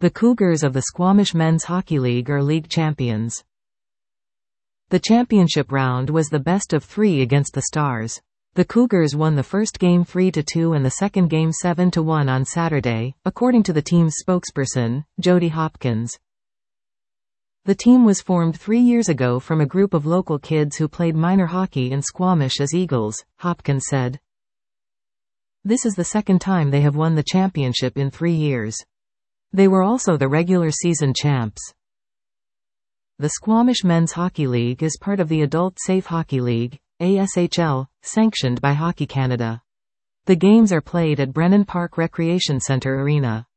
The Cougars of the Squamish Men's Hockey League are league champions. The championship round was the best of 3 against the Stars. The Cougars won the first game 3-2 and the second game 7-1 on Saturday, according to the team's spokesperson, Jody Hopkins. The team was formed 3 years ago from a group of local kids who played minor hockey in Squamish as Eagles, Hopkins said. This is the second time they have won the championship in 3 years. They were also the regular season champs. The Squamish Men's Hockey League is part of the Adult Safe Hockey League, ASHL, sanctioned by Hockey Canada. The games are played at Brennan Park Recreation Centre Arena.